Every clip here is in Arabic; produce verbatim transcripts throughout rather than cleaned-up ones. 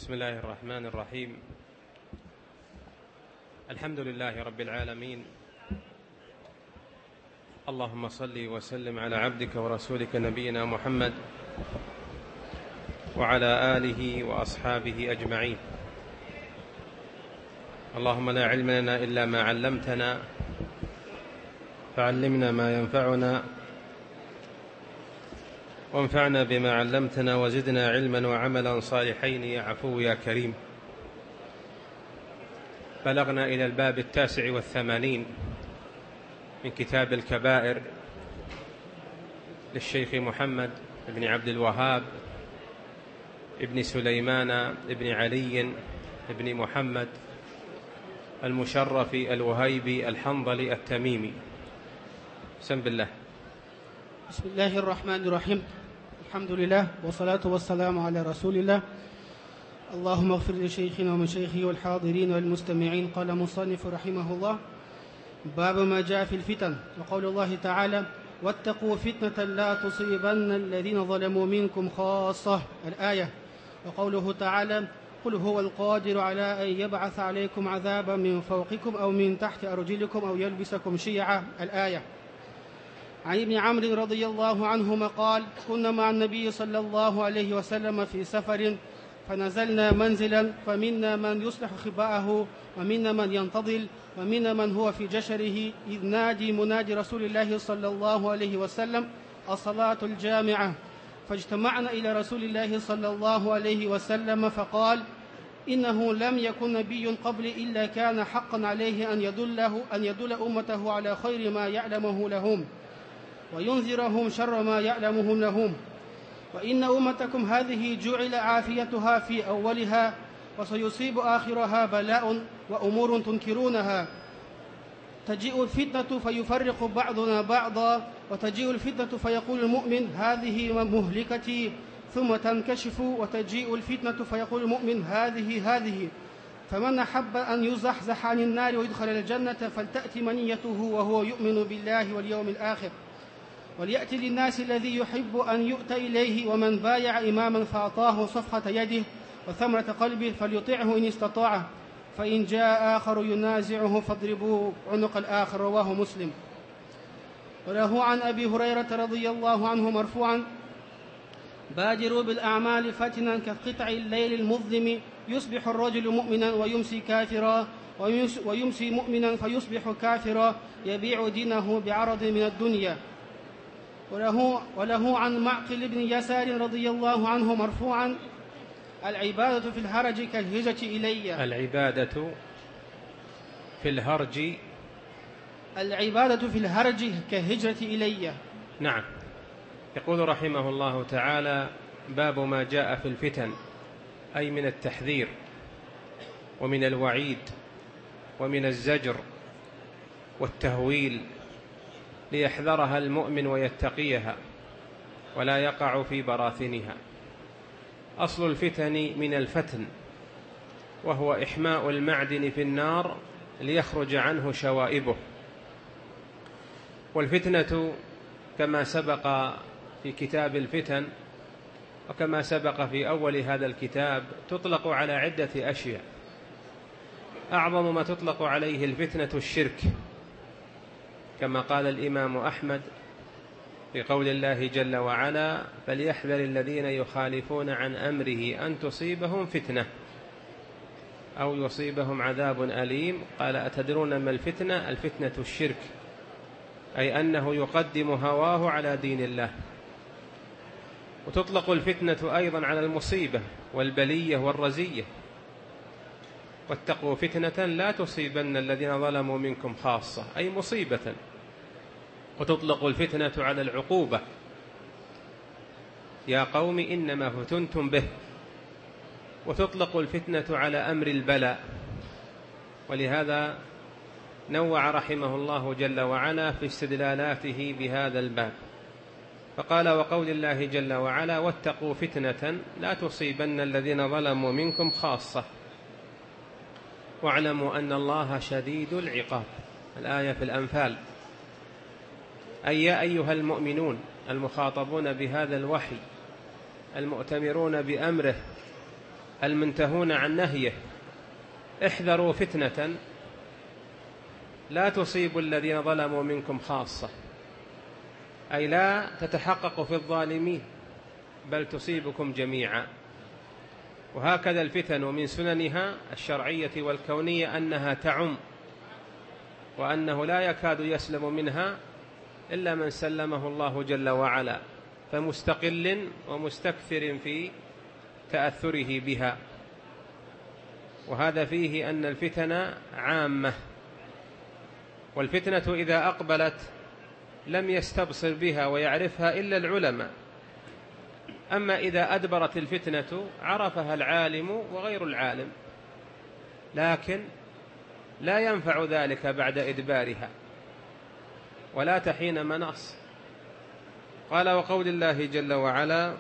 بسم الله الرحمن الرحيم. الحمد لله رب العالمين، اللهم صل وسلم على عبدك ورسولك نبينا محمد وعلى آله وأصحابه أجمعين. اللهم لا علم لنا إلا ما علمتنا، فعلمنا ما ينفعنا وانفعنا بما علمتنا وزدنا علما وعملا صالحين يا عفو يا كريم. بلغنا إلى الباب التاسع والثمانين من كتاب الكبائر للشيخ محمد بن عبد الوهاب ابن سليمان ابن علي ابن محمد المشرف الوهيبي الحنظلي التميمي. بسم الله. بسم الله الرحمن الرحيم. الحمد لله والصلاة والسلام على رسول الله. اللهم اغفر لشيخنا ومشايخه والحاضرين والمستمعين. قال مصنف رحمه الله: باب ما جاء في الفتن، وقول الله تعالى: واتقوا فتنة لا تصيبن الذين ظلموا منكم خاصة، الآية. وقوله تعالى: قل هو القادر على أن يبعث عليكم عذابا من فوقكم أو من تحت أرجلكم أو يلبسكم شيعا، الآية. عن ابن عمرو رضي الله عنهما قال: كنا مع النبي صلى الله عليه وسلم في سفر، فنزلنا منزلا، فمنا من يصلح خباءه ومنا من ينتظل ومنا من هو في جشره، إذ نادي منادي رسول الله صلى الله عليه وسلم: الصلاة الجامعة. فاجتمعنا إلى رسول الله صلى الله عليه وسلم فقال: إنه لم يكن نبي قبلي إلا كان حقا عليه أن يدله أن يدل أمته على خير ما يعلمه لهم وينذرهم شر ما يعلمه لهم، وإن أمتكم هذه جعل عافيتها في أولها، وسيصيب آخرها بلاء وأمور تنكرونها. تجيء الفتنة فيفرق بعضنا بعضا، وتجيء الفتنة فيقول المؤمن: هذه مهلكتي، ثم تنكشف، وتجيء الفتنة فيقول المؤمن: هذه هذه. فمن أحب أن يزحزح عن النار ويدخل الجنة فلتأتي منيته وهو يؤمن بالله واليوم الآخر، وليأتي للناس الذي يحب أن يؤتى إليه، ومن بايع إماما فأعطاه صفحة يده وثمرة قلبه فليطعه إن استطاع، فإن جاء آخر ينازعه فاضربوا عنق الآخر، رواه مسلم. وله عن أبي هريرة رضي الله عنه مرفوعا: بادروا بالأعمال فتنا كقطع الليل المظلم، يصبح الرجل مؤمنا ويمسي كافرا، ويمسي مؤمنا فيصبح كافرا، يبيع دينه بعرض من الدنيا. وله, وله عن معقل بن يسار رضي الله عنه مرفوعا: العبادة في الهرج كالهجرة إلي. العبادة في الهرج العبادة في الهرج كالهجرة إلي. نعم. يقول رحمه الله تعالى: باب ما جاء في الفتن، أي من التحذير ومن الوعيد ومن الزجر والتهويل، ليحذرها المؤمن ويتقيها ولا يقع في براثنها. أصل الفتن من الفتن، وهو إحماء المعدن في النار ليخرج عنه شوائبه. والفتنة كما سبق في كتاب الفتن وكما سبق في أول هذا الكتاب تطلق على عدة أشياء. أعظم ما تطلق عليه الفتنة الشرك، كما قال الإمام أحمد في قول الله جل وعلا: فليحذر الذين يخالفون عن أمره أن تصيبهم فتنة أو يصيبهم عذاب أليم. قال: أتدرون ما الفتنة؟ الفتنة الشرك، أي أنه يقدم هواه على دين الله. وتطلق الفتنة أيضا على المصيبة والبلية والرزية: واتقوا فتنة لا تصيبن الذين ظلموا منكم خاصة، أي مصيبة. وتطلق الفتنة على العقوبة: يا قوم إنما فتنتم به. وتطلق الفتنة على أمر البلاء، ولهذا نوع رحمه الله جل وعلا في استدلالاته بهذا الباب، فقال: وقول الله جل وعلا: واتقوا فتنة لا تصيبن الذين ظلموا منكم خاصة واعلموا أن الله شديد العقاب، الآية في الأنفال. أي يا أيها المؤمنون المخاطبون بهذا الوحي المؤتمرون بأمره المنتهون عن نهيه: احذروا فتنة لا تصيب الذين ظلموا منكم خاصة، أي لا تتحقق في الظالمين بل تصيبكم جميعا. وهكذا الفتن من سننها الشرعية والكونية أنها تعم، وأنه لا يكاد يسلم منها إلا من سلمه الله جل وعلا، فمستقل ومستكثر في تأثره بها. وهذا فيه أن الفتن عامة، والفتنة إذا أقبلت لم يستبصر بها ويعرفها إلا العلماء، أما إذا أدبرت الفتنة عرفها العالم وغير العالم، لكن لا ينفع ذلك بعد إدبارها ولا تحين مناص. قال: وقول الله جل وعلا: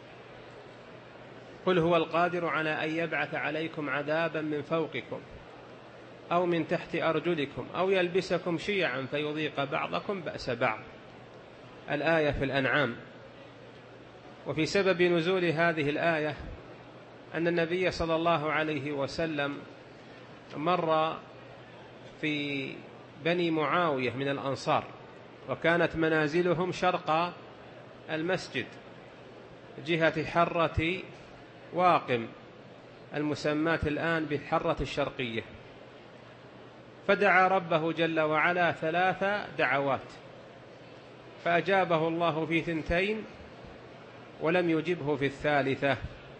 قل هو القادر على أن يبعث عليكم عذابا من فوقكم أو من تحت أرجلكم أو يلبسكم شيعا فيذيق بعضكم بأس بعض. الآية في الأنعام. وفي سبب نزول هذه الآية أن النبي صلى الله عليه وسلم مر في بني معاوية من الأنصار، وكانت منازلهم شرق المسجد جهة حرة واقم المسماة الآن بالحرة الشرقية، فدعا ربه جل وعلا ثلاث دعوات، فأجابه الله في ثنتين ولم يجبه في الثالثة،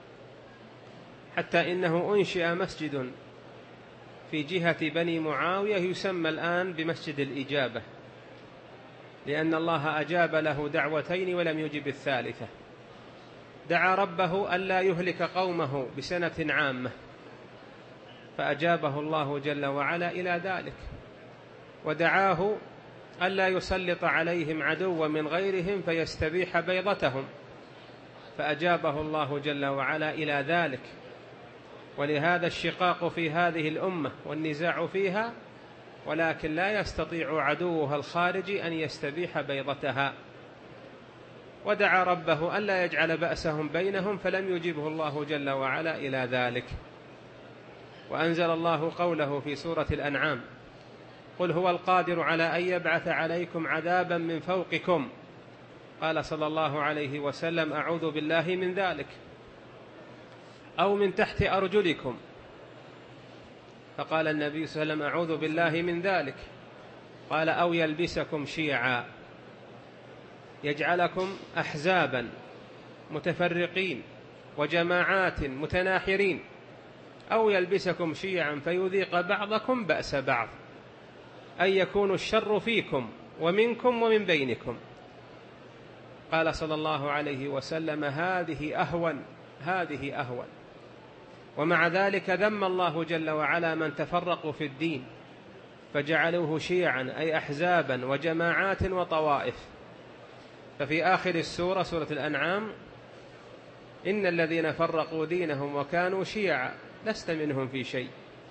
حتى إنه أنشئ مسجد في جهة بني معاوية يسمى الآن بمسجد الإجابة، لأن الله أجاب له دعوتين ولم يجب الثالثة. دعا ربه ألا يهلك قومه بسنة عامة، فأجابه الله جل وعلا إلى ذلك. ودعاه ألا يسلط عليهم عدوا من غيرهم فيستبيح بيضتهم، فأجابه الله جل وعلا إلى ذلك. ولهذا الشقاق في هذه الأمة والنزاع فيها، ولكن لا يستطيع عدوها الخارجي أن يستبيح بيضتها. ودعا ربه ألا يجعل بأسهم بينهم، فلم يجبه الله جل وعلا إلى ذلك. وأنزل الله قوله في سورة الأنعام: قل هو القادر على أن يبعث عليكم عذابا من فوقكم. قال صلى الله عليه وسلم: أعوذ بالله من ذلك. أو من تحت أرجلكم، فقال النبي صلى الله عليه وسلم: أعوذ بالله من ذلك. قال: أو يلبسكم شيعا، يجعلكم أحزابا متفرقين وجماعات متناحرين، أو يلبسكم شيعا فيذيق بعضكم بأس بعض، أن يكون الشر فيكم ومنكم ومن بينكم. قال صلى الله عليه وسلم: هذه أهون هذه أهون. ومع ذلك ذم الله جل وعلا من تفرقوا في الدين فجعلوه شيعا، أي أحزابا وجماعات وطوائف. ففي آخر السورة سورة الأنعام: إن الذين فرقوا دينهم وكانوا شيعا لست منهم في شيء،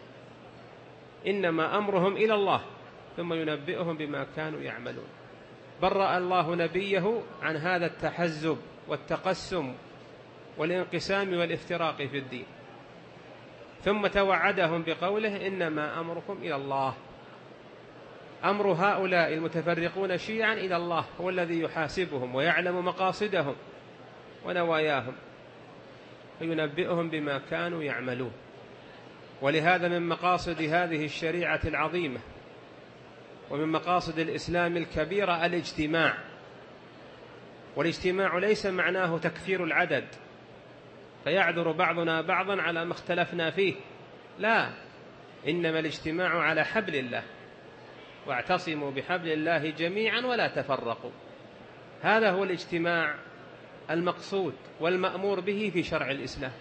إنما أمرهم إلى الله ثم ينبئهم بما كانوا يعملون. برأ الله نبيه عن هذا التحزب والتقسم والانقسام والافتراق في الدين، ثم توعدهم بقوله: إنما أمركم إلى الله. أمر هؤلاء المتفرقون شيعا إلى الله، هو الذي يحاسبهم ويعلم مقاصدهم ونواياهم فينبئهم بما كانوا يعملون. ولهذا من مقاصد هذه الشريعة العظيمة ومن مقاصد الإسلام الكبيرة الاجتماع. والاجتماع ليس معناه تكثير العدد فيعذر بعضنا بعضا على ما اختلفنا فيه، لا، إنما الاجتماع على حبل الله، واعتصموا بحبل الله جميعا ولا تفرقوا. هذا هو الاجتماع المقصود والمأمور به في شرع الإسلام.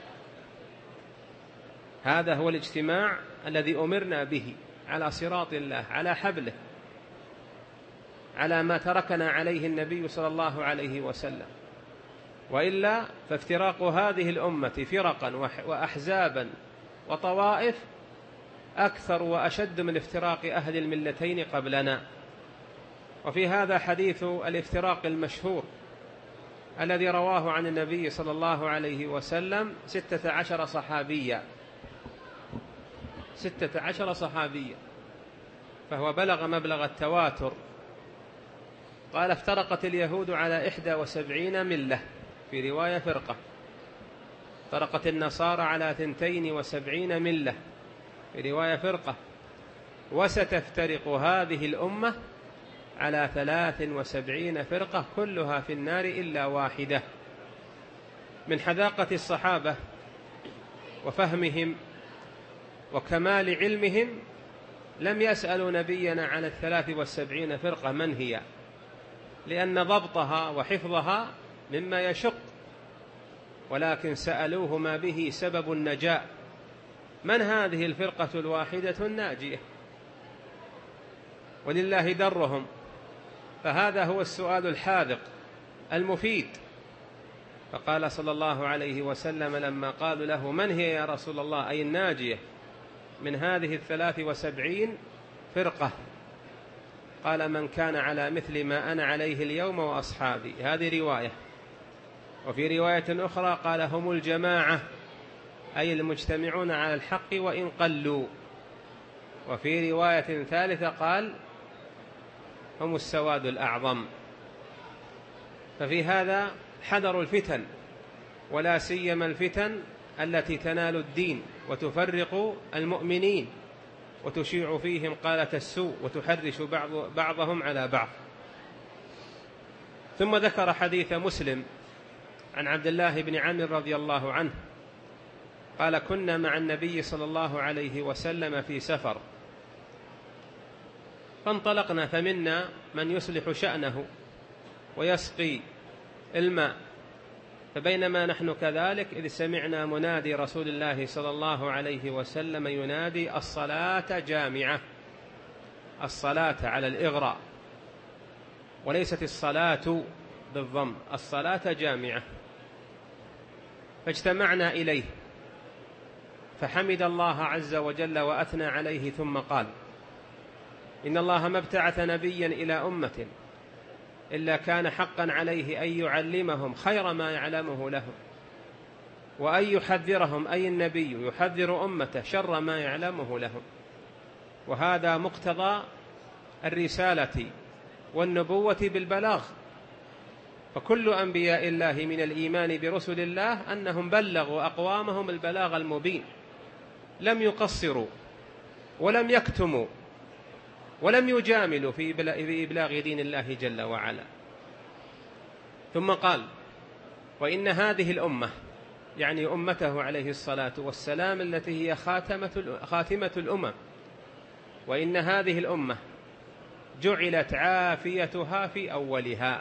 هذا هو الاجتماع الذي أمرنا به على صراط الله، على حبله، على ما تركنا عليه النبي صلى الله عليه وسلم. وإلا فافتراق هذه الأمة فرقا وأحزابا وطوائف أكثر وأشد من افتراق أهل الملتين قبلنا. وفي هذا حديث الافتراق المشهور الذي رواه عن النبي صلى الله عليه وسلم ستة عشر صحابيا، ستة عشر صحابيا، فهو بلغ مبلغ التواتر. قال: افترقت اليهود على إحدى وسبعين ملة، في رواية فرقة. افترقت النصارى على ثنتين وسبعين ملة، في رواية فرقة. وستفترق هذه الأمة على ثلاث وسبعين فرقة كلها في النار إلا واحدة. من حذاقة الصحابة وفهمهم وكمال علمهم لم يسألوا نبينا عن الثلاث والسبعين فرقة من هي، لأن ضبطها وحفظها مما يشق، ولكن سألوه ما به سبب النجاة: من هذه الفرقة الواحدة الناجية؟ ولله درهم. فهذا هو السؤال الحاذق المفيد. فقال صلى الله عليه وسلم لما قالوا له: من هي يا رسول الله، أي الناجية من هذه الثلاث وسبعين فرقة؟ قال: من كان على مثل ما أنا عليه اليوم وأصحابي. هذه رواية. وفي رواية أخرى قال: هم الجماعة، أي المجتمعون على الحق وإن قلوا. وفي رواية ثالثة قال: هم السواد الأعظم. ففي هذا حذر الفتن، ولا سيما الفتن التي تنال الدين وتفرق المؤمنين وتشيع فيهم قالة السوء وتحرش بعض بعضهم على بعض. ثم ذكر حديث مسلم عن عبد الله بن عمرو رضي الله عنه قال: كنا مع النبي صلى الله عليه وسلم في سفر، فانطلقنا فمنا من يصلح شأنه ويسقي الماء، فبينما نحن كذلك إذ سمعنا منادي رسول الله صلى الله عليه وسلم ينادي: الصلاة جامعة. الصلاة على الإغراء، وليست الصلاة بالضم، الصلاة جامعة. فاجتمعنا إليه فحمد الله عز وجل وأثنى عليه، ثم قال: إن الله ما ابتعث نبيا إلى أمة إلا كان حقا عليه أن يعلمهم خير ما يعلمه لهم، وأن يحذرهم، أي النبي يحذر أمته شر ما يعلمه لهم. وهذا مقتضى الرسالة والنبوة بالبلاغ. فكل أنبياء الله من الإيمان برسل الله أنهم بلغوا أقوامهم البلاغ المبين، لم يقصروا ولم يكتموا ولم يجاملوا في إبلاغ دين الله جل وعلا. ثم قال: وإن هذه الأمة، يعني أمته عليه الصلاة والسلام التي هي خاتمة خاتمة الأمم، وإن هذه الأمة جعلت عافيتها في أولها.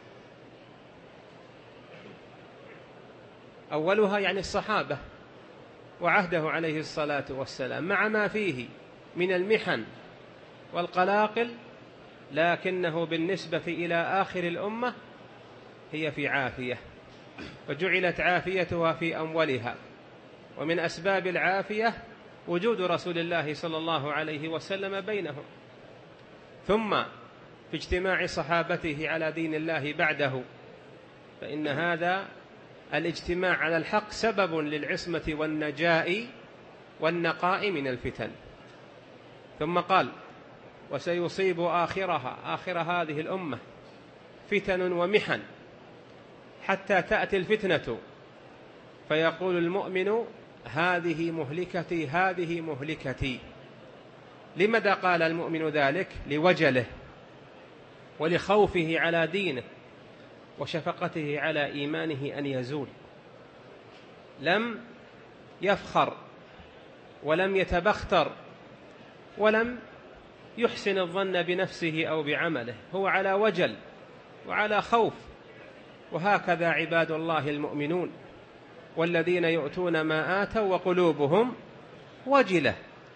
أولها يعني الصحابة وعهده عليه الصلاة والسلام، مع ما فيه من المحن والقلاقل، لكنه بالنسبة إلى آخر الأمة هي في عافية، فجعلت عافيتها في أولها. ومن أسباب العافية وجود رسول الله صلى الله عليه وسلم بينهم، ثم في اجتماع صحابته على دين الله بعده، فإن هذا الاجتماع على الحق سبب للعصمة والنجاء والنقاء من الفتن. ثم قال: وسيصيب آخرها، آخر هذه الأمة، فتن ومحن حتى تأتي الفتنة فيقول المؤمن: هذه مهلكتي، هذه مهلكتي. لماذا قال المؤمن ذلك؟ لوجله ولخوفه على دينه وشفقته على إيمانه أن يزول. لم يفخر ولم يتبختر ولم يحسن الظن بنفسه أو بعمله، هو على وجل وعلى خوف. وهكذا عباد الله المؤمنون، والذين يؤتون ما آتوا وقلوبهم وجلة،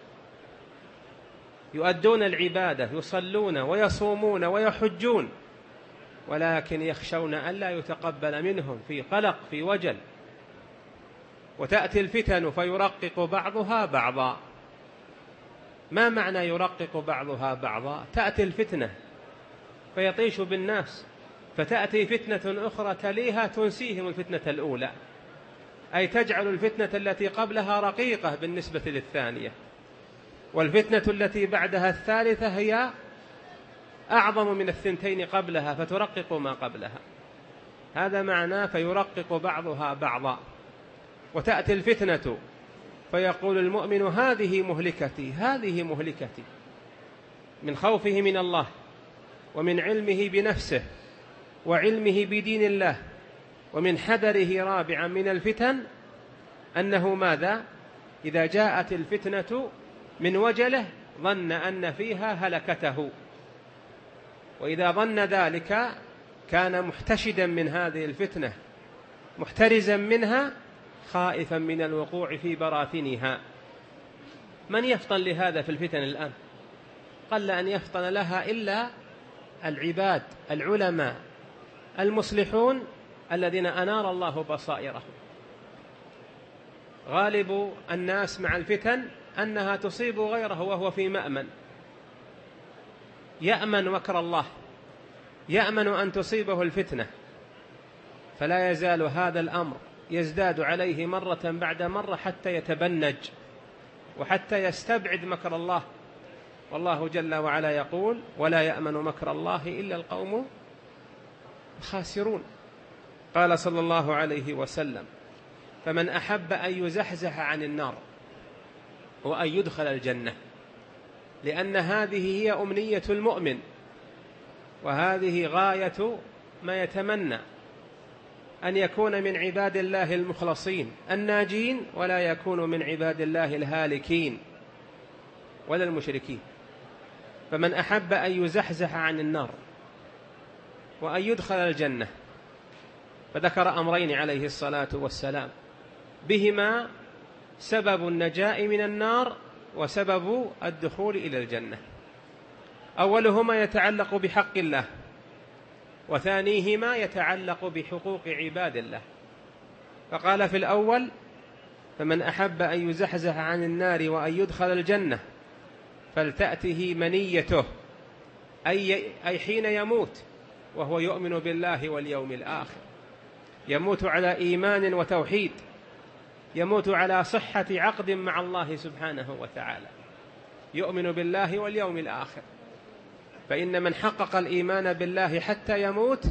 يؤدون العبادة، يصلون ويصومون ويحجون، ولكن يخشون ألا يتقبل منهم، في قلق في وجل. وتأتي الفتن فيرقق بعضها بعضا. ما معنى يرقق بعضها بعضا؟ تأتي الفتنة فيطيش بالناس فتأتي فتنة أخرى تليها تنسيهم الفتنة الأولى، أي تجعل الفتنة التي قبلها رقيقة بالنسبة للثانية، والفتنة التي بعدها الثالثة هي أعظم من الثنتين قبلها فترقق ما قبلها. هذا معناه فيرقق بعضها بعضا. وتأتي الفتنة فيقول المؤمن هذه مهلكتي هذه مهلكتي، من خوفه من الله ومن علمه بنفسه وعلمه بدين الله ومن حذره رابعا من الفتن، أنه ماذا؟ إذا جاءت الفتنة من وجله ظن أن فيها هلكته، وإذا ظن ذلك كان محتشدا من هذه الفتنة محترزا منها خائفا من الوقوع في براثنها. من يفطن لهذا في الفتن الآن؟ قل أن يفطن لها إلا العباد العلماء المصلحون الذين أنار الله بصائرهم. غالب الناس مع الفتن أنها تصيب غيره وهو في مأمن، يأمن مكر الله، يأمن أن تصيبه الفتنة، فلا يزال هذا الأمر يزداد عليه مرة بعد مرة حتى يتبنج وحتى يستبعد مكر الله. والله جل وعلا يقول ولا يأمن مكر الله إلا القوم الخاسرون. قال صلى الله عليه وسلم فمن أحب أن يزحزح عن النار وأن يدخل الجنة، لأن هذه هي أمنية المؤمن وهذه غاية ما يتمنى، أن يكون من عباد الله المخلصين الناجين ولا يكون من عباد الله الهالكين ولا المشركين. فمن أحب أن يزحزح عن النار وأن يدخل الجنة، فذكر أمرين عليه الصلاة والسلام بهما سبب النجاة من النار وسبب الدخول إلى الجنة. أولهما يتعلق بحق الله، وثانيهما يتعلق بحقوق عباد الله. فقال في الأول فمن أحب أن يزحزح عن النار وأن يدخل الجنة فلتأته منيته، أي, أي حين يموت وهو يؤمن بالله واليوم الآخر، يموت على إيمان وتوحيد، يموت على صحة عقد مع الله سبحانه وتعالى، يؤمن بالله واليوم الآخر. فإن من حقق الإيمان بالله حتى يموت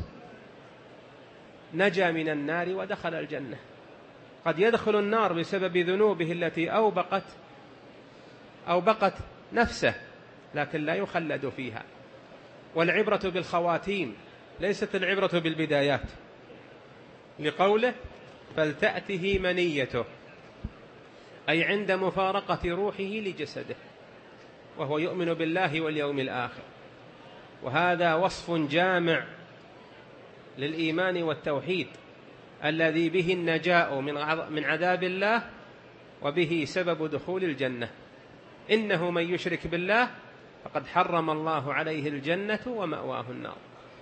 نجا من النار ودخل الجنة. قد يدخل النار بسبب ذنوبه التي أوبقت أوبقت نفسه، لكن لا يخلد فيها. والعبرة بالخواتيم ليست العبرة بالبدايات، لقوله فلتأته منيته، أي عند مفارقة روحه لجسده وهو يؤمن بالله واليوم الآخر. وهذا وصف جامع للإيمان والتوحيد الذي به النجاة من عذاب الله وبه سبب دخول الجنة. إنه من يشرك بالله فقد حرم الله عليه الجنة ومأواه النار.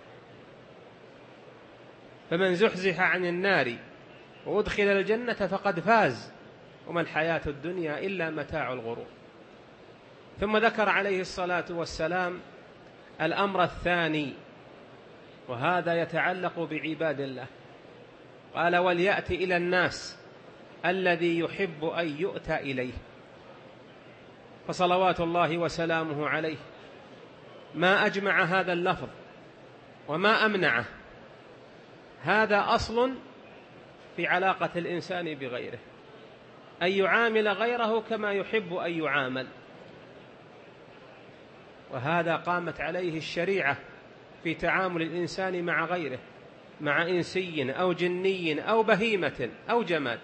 فمن زحزح عن النار وأدخل الجنة فقد فاز، وما الحياة الدنيا إلا متاع الغرور. ثم ذكر عليه الصلاة والسلام الأمر الثاني، وهذا يتعلق بعباد الله. قال وليأتي إلى الناس الذي يحب أن يؤتى إليه. فصلوات الله وسلامه عليه ما أجمع هذا اللفظ وما أمنعه. هذا أصل في علاقة الإنسان بغيره، أن يعامل غيره كما يحب أن يعامل. وهذا قامت عليه الشريعة في تعامل الإنسان مع غيره، مع إنسي أو جني أو بهيمة أو جماد.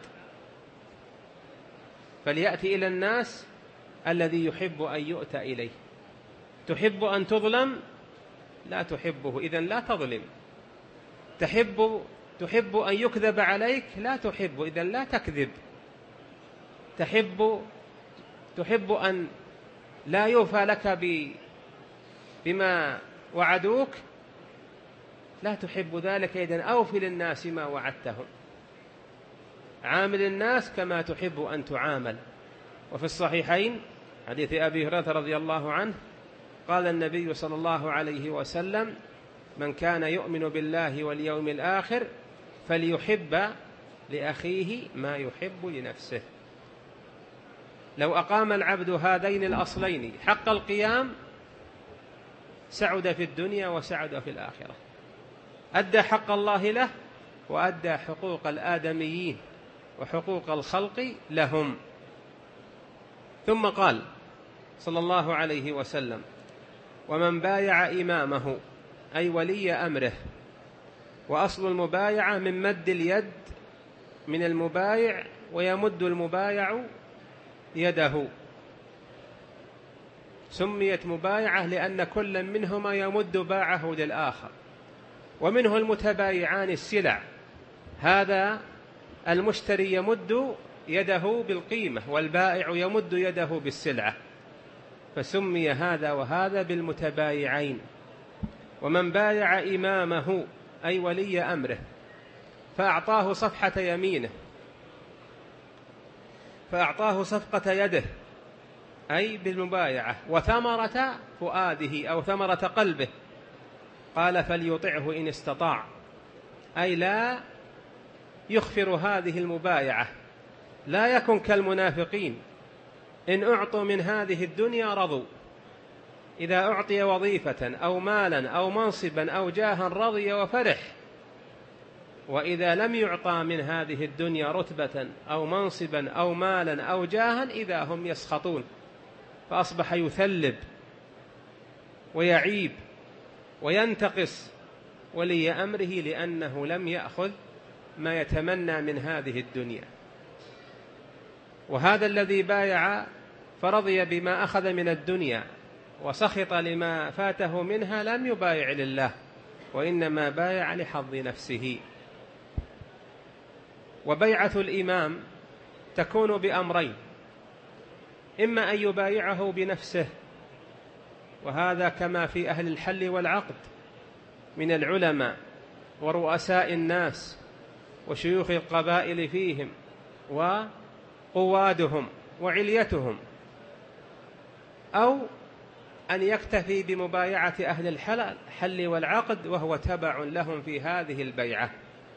فليأتي إلى الناس الذي يحب أن يؤتى إليه. تحب أن تظلم؟ لا تحبه، إذن لا تظلم. تحب تحب أن يكذب عليك؟ لا تحب، إذن لا تكذب. تحب تحب أن لا يوفى لك ب بما وعدوك؟ لا تحب ذلك، إذن أوفي للناس ما وعدتهم. عامل الناس كما تحب أن تعامل. وفي الصحيحين حديث أبي هريرة رضي الله عنه قال النبي صلى الله عليه وسلم من كان يؤمن بالله واليوم الآخر فليحب لأخيه ما يحب لنفسه. لو أقام العبد هذين الأصلين حق القيام سعد في الدنيا وسعد في الآخرة، أدى حق الله له وأدى حقوق الآدميين وحقوق الخلق لهم. ثم قال صلى الله عليه وسلم: ومن بايع إمامه أي ولي أمره. وأصل المبايعة من مد اليد من المبايع، ويمد المبايع يده. سميت مبايعة لأن كل منهما يمد باعه للآخر. ومنه المتبايعان السلع، هذا المشتري يمد يده بالقيمة والبائع يمد يده بالسلعة، فسمي هذا وهذا بالمتبايعين. ومن بايع إمامه أي ولي أمره فأعطاه صفحة يمينه، فأعطاه صفقة يده أي بالمبايعة، وثمرة فؤاده أو ثمرة قلبه، قال: فليطعه إن استطاع، أي لا يخفر هذه المبايعة، لا يكن كالمنافقين إن أعطوا من هذه الدنيا رضوا، إذا أعطي وظيفة أو مالا أو منصبا أو جاها رضي وفرح، وإذا لم يعطى من هذه الدنيا رتبة أو منصبا أو مالا أو جاها إذا هم يسخطون، فأصبح يثلب ويعيب وينتقص ولي أمره لأنه لم يأخذ ما يتمنى من هذه الدنيا. وهذا الذي بايع فرضي بما أخذ من الدنيا وسخط لما فاته منها لم يبايع لله، وإنما بايع لحظ نفسه. وبيعة الإمام تكون بأمرين: إما أن يبايعه بنفسه، وهذا كما في أهل الحل والعقد من العلماء ورؤساء الناس وشيوخ القبائل فيهم وقوادهم وعليتهم، أو أن يكتفي بمبايعة أهل الحل والعقد وهو تبع لهم في هذه البيعة.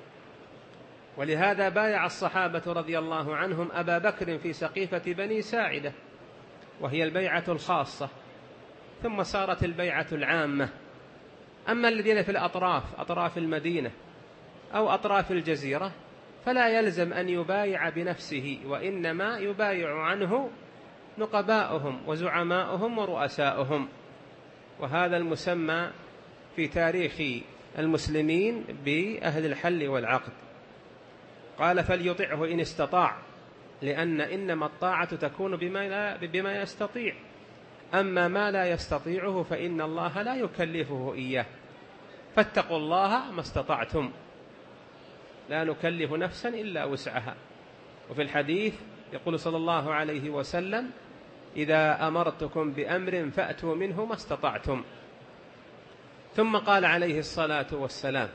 ولهذا بايع الصحابة رضي الله عنهم أبا بكر في سقيفة بني ساعدة، وهي البيعة الخاصة، ثم صارت البيعة العامة. أما الذين في الأطراف، أطراف المدينة أو أطراف الجزيرة، فلا يلزم أن يبايع بنفسه، وإنما يبايع عنه نقباؤهم وزعماؤهم ورؤساؤهم. وهذا المسمى في تاريخ المسلمين بأهل الحل والعقد. قال: فليطعه إن استطاع، لأن إنما الطاعة تكون بما, لا بما يستطيع، أما ما لا يستطيعه فإن الله لا يكلفه إياه، فاتقوا الله ما استطعتم، لا نكلف نفسا إلا وسعها. وفي الحديث يقول صلى الله عليه وسلم: إذا أمرتكم بأمر فأتوا منه ما استطعتم. ثم قال عليه الصلاة والسلام: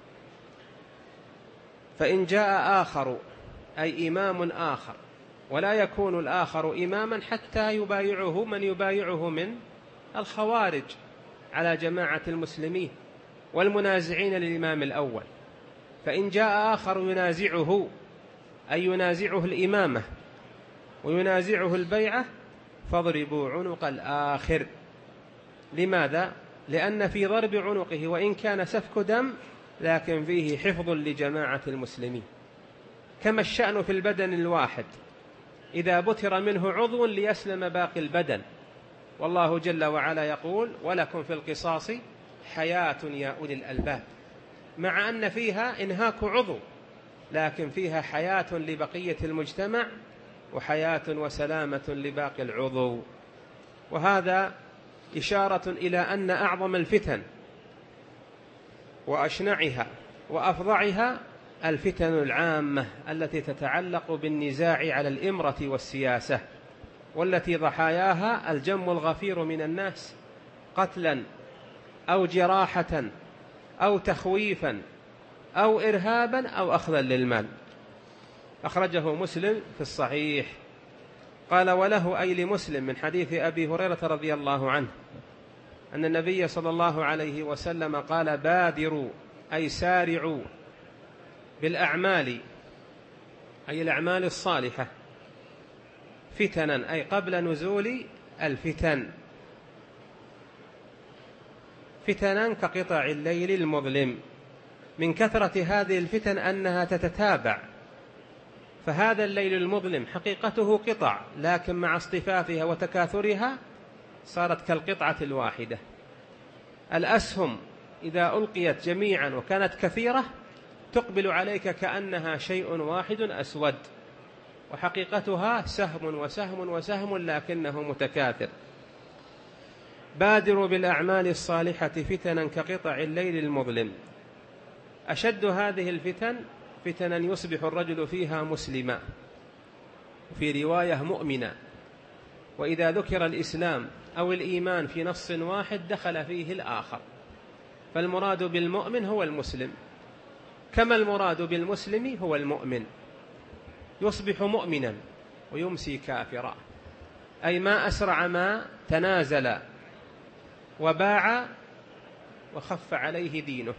فإن جاء آخر أي إمام آخر، ولا يكون الآخر إماما حتى يبايعه من يبايعه من الخوارج على جماعة المسلمين والمنازعين للإمام الأول. فإن جاء آخر ينازعه أي ينازعه الإمامة وينازعه البيعة فاضربوا عنق الآخر. لماذا؟ لأن في ضرب عنقه وإن كان سفك دم لكن فيه حفظ لجماعة المسلمين، كما الشأن في البدن الواحد، إذا بتر منه عضو ليسلم باقي البدن. والله جل وعلا يقول: ولكم في القصاص حياة يا أولي الألباب، مع أن فيها إنهاك عضو لكن فيها حياة لبقية المجتمع وحياة وسلامة لباقي العضو. وهذا إشارة إلى أن أعظم الفتن وأشنعها وأفظعها الفتن العامة التي تتعلق بالنزاع على الإمرة والسياسة، والتي ضحاياها الجم الغفير من الناس، قتلا أو جراحة أو تخويفا أو إرهابا أو أخذا للمال. أخرجه مسلم في الصحيح. قال: وله أي لمسلم من حديث أبي هريرة رضي الله عنه أن النبي صلى الله عليه وسلم قال: بادروا أي سارعوا بالأعمال، أي الأعمال الصالحة، فتنا أي قبل نزول الفتن، فتنا كقطع الليل المظلم، من كثرة هذه الفتن أنها تتتابع. فهذا الليل المظلم حقيقته قطع، لكن مع اصطفافها وتكاثرها صارت كالقطعة الواحدة. الأسهم إذا ألقيت جميعا وكانت كثيرة تقبل عليك كأنها شيء واحد أسود، وحقيقتها سهم وسهم وسهم لكنه متكاثر. بادروا بالأعمال الصالحة فتنا كقطع الليل المظلم. أشد هذه الفتن فتنا يصبح الرجل فيها مسلما، في رواية مؤمنا، وإذا ذكر الإسلام أو الإيمان في نص واحد دخل فيه الآخر، فالمراد بالمؤمن هو المسلم، كما المراد بالمسلم هو المؤمن. يصبح مؤمنا ويمسي كافرا، أي ما أسرع ما تنازل وباع وخف عليه دينه.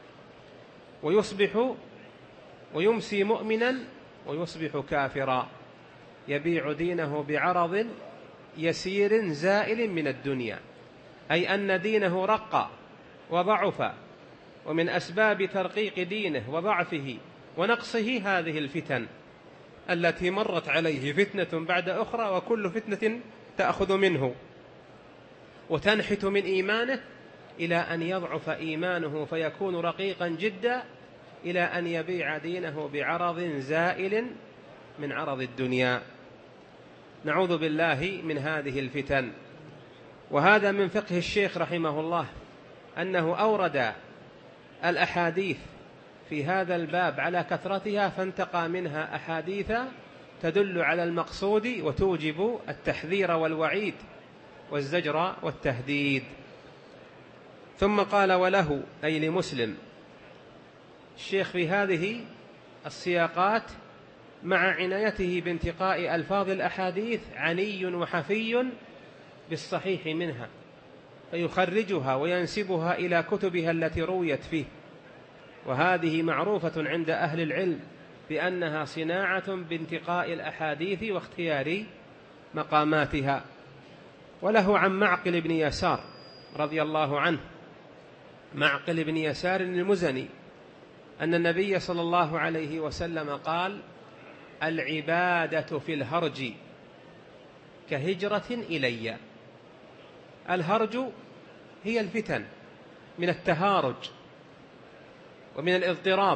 ويصبح ويمسي مؤمنا ويصبح كافرا، يبيع دينه بعرض يسير زائل من الدنيا، أي أن دينه رق وضعف، ومن أسباب ترقيق دينه وضعفه ونقصه هذه الفتن التي مرت عليه فتنة بعد أخرى، وكل فتنة تأخذ منه وتنحت من إيمانه إلى أن يضعف إيمانه فيكون رقيقا جدا، إلى أن يبيع دينه بعرض زائل من عرض الدنيا. نعوذ بالله من هذه الفتن. وهذا من فقه الشيخ رحمه الله، أنه أورد الأحاديث في هذا الباب على كثرتها، فانتقى منها أحاديث تدل على المقصود وتوجب التحذير والوعيد والزجر والتهديد. ثم قال: وله أي لمسلم. الشيخ في هذه السياقات مع عنايته بانتقاء ألفاظ الأحاديث عني وحفي بالصحيح منها، فيخرجها وينسبها إلى كتبها التي رويت فيه، وهذه معروفة عند أهل العلم بأنها صناعة بانتقاء الأحاديث واختيار مقاماتها. وله عن معقل بن يسار رضي الله عنه، معقل بن يسار المزني، أن النبي صلى الله عليه وسلم قال: العبادة في الهرج كهجرة إلي. الهرج هي الفتن من التهارج ومن الاضطراب،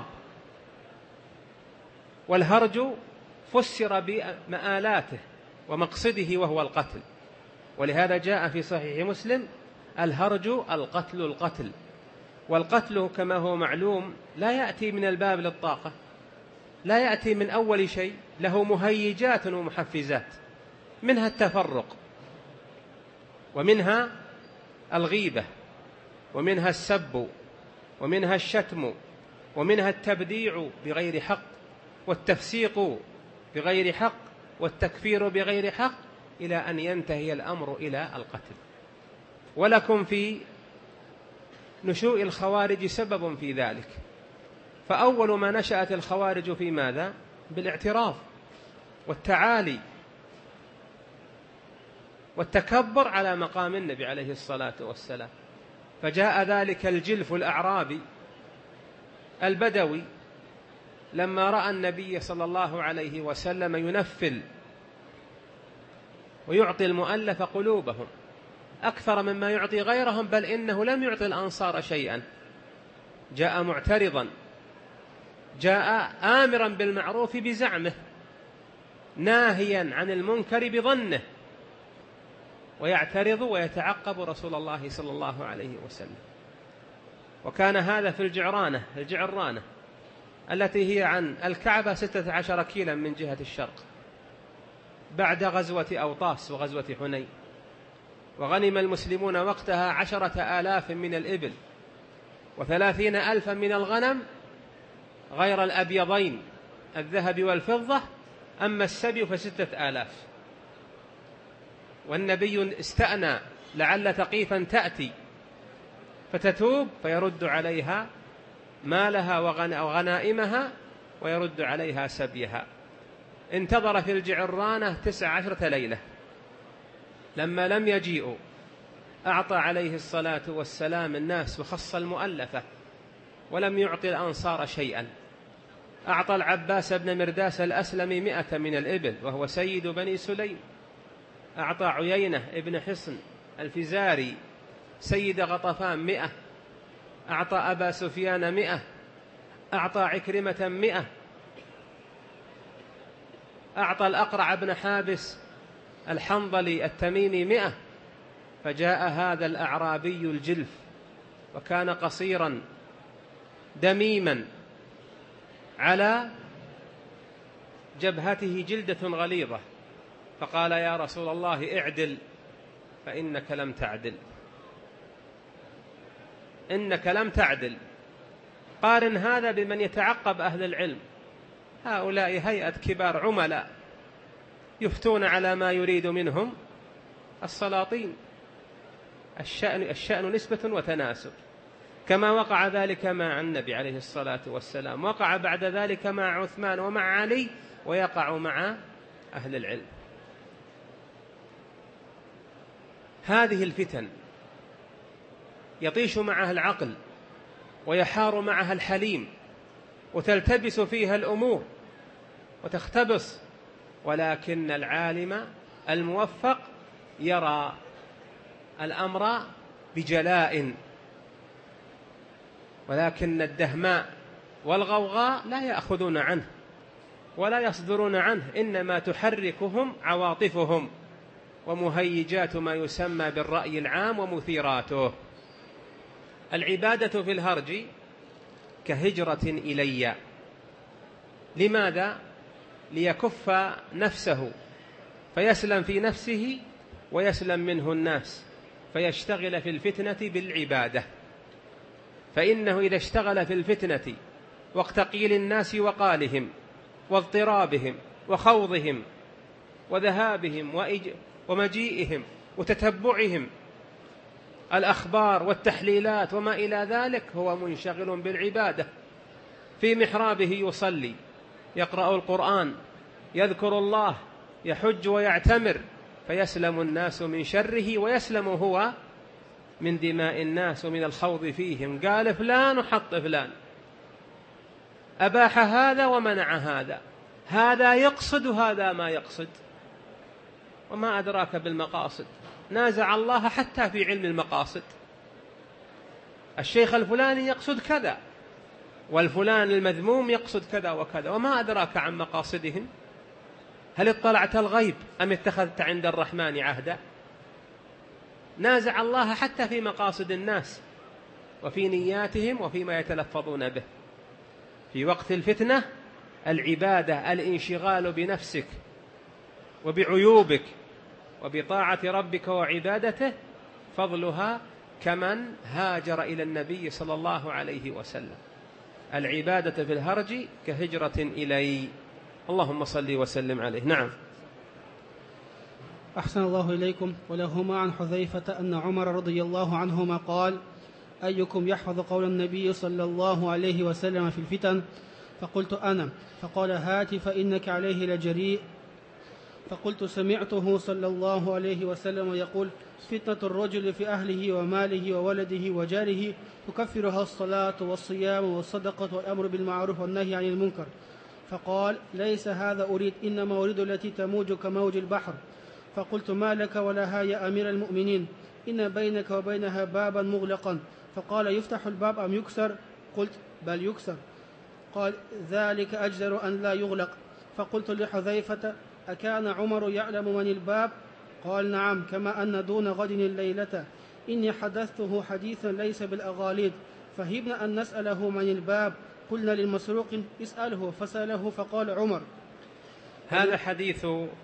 والهرج فسر بمآلاته ومقصده وهو القتل، ولهذا جاء في صحيح مسلم: الهرج القتل القتل. والقتل كما هو معلوم لا يأتي من الباب للطاقة، لا يأتي من أول شيء، له مهيجات ومحفزات، منها التفرق، ومنها الغيبة، ومنها السب، ومنها الشتم، ومنها التبديع بغير حق، والتفسيق بغير حق، والتكفير بغير حق، إلى أن ينتهي الأمر إلى القتل. ولكم في نشوء الخوارج سبب في ذلك. فأول ما نشأت الخوارج في ماذا؟ بالاعتراض والتعالي والتكبر على مقام النبي عليه الصلاة والسلام. فجاء ذلك الجلف الأعرابي البدوي لما رأى النبي صلى الله عليه وسلم ينفل ويعطي المؤلف قلوبهم أكثر مما يعطي غيرهم، بل إنه لم يعطي الأنصار شيئا. جاء معترضا، جاء آمرا بالمعروف بزعمه، ناهيا عن المنكر بظنه، ويعترض ويتعقب رسول الله صلى الله عليه وسلم. وكان هذا في الجعرانة الجعرانة التي هي عن الكعبة ستة عشر كيلا من جهة الشرق، بعد غزوة أوطاس وغزوة حنين. وغنم المسلمون وقتها عشرة آلاف من الإبل وثلاثين ألفا من الغنم، غير الأبيضين الذهب والفضة، أما السبي فستة آلاف. والنبي استأنى لعل ثقيفا تأتي فتتوب فيرد عليها مالها وغنائمها ويرد عليها سبيها. انتظر في الجعرانة تسع عشرة ليلة، لما لم يجيئوا أعطى عليه الصلاة والسلام الناس وخص المؤلفة، ولم يعطي الأنصار شيئا. أعطى العباس بن مرداس الأسلمي مئة من الإبل وهو سيد بني سليم. أعطى عيينة ابن حصن الفزاري سيد غطفان مئة. أعطى أبا سفيان مئة. أعطى عكرمة مئة. أعطى الأقرع بن حابس الحنظلي التميمي مئة. فجاء هذا الأعرابي الجلف وكان قصيرا دميما على جبهته جلدة غليظة، فقال: يا رسول الله اعدل فإنك لم تعدل، إنك لم تعدل. قارن هذا بمن يتعقب أهل العلم، هؤلاء هيئة كبار عملاء يفتون على ما يريد منهم السلاطين. الشأن, الشأن نسبة وتناسب، كما وقع ذلك مع النبي عليه الصلاة والسلام، وقع بعد ذلك مع عثمان ومع علي، ويقع مع أهل العلم. هذه الفتن يطيش معها العقل ويحار معها الحليم، وتلتبس فيها الأمور وتختبص، ولكن العالم الموفق يرى الأمر بجلاء، ولكن الدهماء والغوغاء لا يأخذون عنه ولا يصدرون عنه، إنما تحركهم عواطفهم ومهيجات ما يسمى بالرأي العام ومثيراته. العبادة في الهرج كهجرة إلي. لماذا؟ ليكف نفسه فيسلم في نفسه ويسلم منه الناس، فيشتغل في الفتنة بالعبادة. فإنه إذا اشتغل في الفتنة وقت قيل الناس وقالهم واضطرابهم وخوضهم وذهابهم ومجيئهم وتتبعهم الأخبار والتحليلات وما إلى ذلك، هو منشغل بالعبادة، في محرابه يصلي، يقرأ القرآن، يذكر الله، يحج ويعتمر، فيسلم الناس من شره ويسلم هو من دماء الناس ومن الخوض فيهم. قال فلان وحط فلان، أباح هذا ومنع هذا، هذا يقصد هذا ما يقصد، وما أدراك بالمقاصد. نازع الله حتى في علم المقاصد. الشيخ الفلاني يقصد كذا، والفلان المذموم يقصد كذا وكذا، وما أدراك عن مقاصدهم. هل اطلعت الغيب أم اتخذت عند الرحمن عهدا؟ نازع الله حتى في مقاصد الناس وفي نياتهم وفيما يتلفظون به. في وقت الفتنة العبادة، الانشغال بنفسك وبعيوبك وبطاعة ربك وعبادته، فضلها كمن هاجر إلى النبي صلى الله عليه وسلم. العبادة في الهرج كهجرة إلي. اللهم صل وسلم عليه. نعم. أحسن الله إليكم. ولهما عن حذيفة أن عمر رضي الله عنهما قال: أيكم يحفظ قول النبي صلى الله عليه وسلم في الفتن؟ فقلت أنا. فقال: هات فإنك عليه لجريء. فقلت: سمعته صلى الله عليه وسلم يقول: فتنة الرجل في أهله وماله وولده وجاره تكفرها الصلاة والصيام والصدقة والأمر بالمعروف والنهي عن المنكر. فقال: ليس هذا أريد، إنما أريد التي تموج كموج البحر. فقلت: ما لك ولها يا أمير المؤمنين؟ إن بينك وبينها بابا مغلقا. فقال: يفتح الباب أم يكسر؟ قلت: بل يكسر. قال: ذلك أجدر أن لا يغلق. فقلت لحذيفة: أكان عمر يعلم من الباب؟ قال: نعم، كما أن دون غد الليلة إني حدثته حديثا ليس بالأغاليد، فهبنا أن نسأله من الباب. قلنا للمسروق: اسأله. فسأله فقال عمر. هذا حديث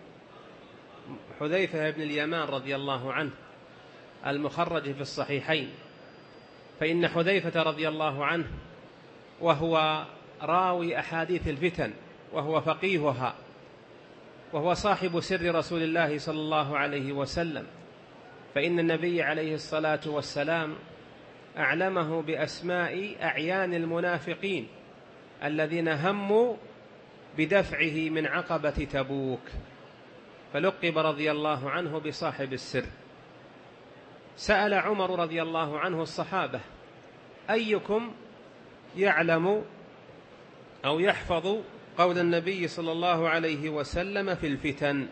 حذيفة بن اليمان رضي الله عنه المخرج في الصحيحين. فإن حذيفة رضي الله عنه وهو راوي أحاديث الفتن وهو فقيهها وهو صاحب سر رسول الله صلى الله عليه وسلم، فإن النبي عليه الصلاة والسلام أعلمه بأسماء أعيان المنافقين الذين هموا بدفعه من عقبة تبوك، فلقب رضي الله عنه بصاحب السر. سأل عمر رضي الله عنه الصحابة: أيكم يعلم أو يحفظ قول النبي صلى الله عليه وسلم في الفتن؟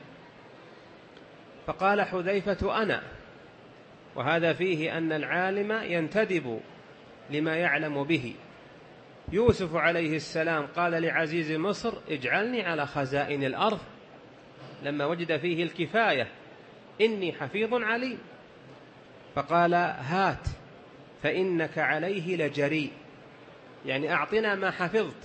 فقال حذيفة: أنا. وهذا فيه أن العالم ينتدب لما يعلم به. يوسف عليه السلام قال لعزيز مصر: اجعلني على خزائن الأرض، لما وجد فيه الكفاية، إني حفيظ عليم. فقال: هات فإنك عليه لجريء، يعني أعطنا ما حفظت.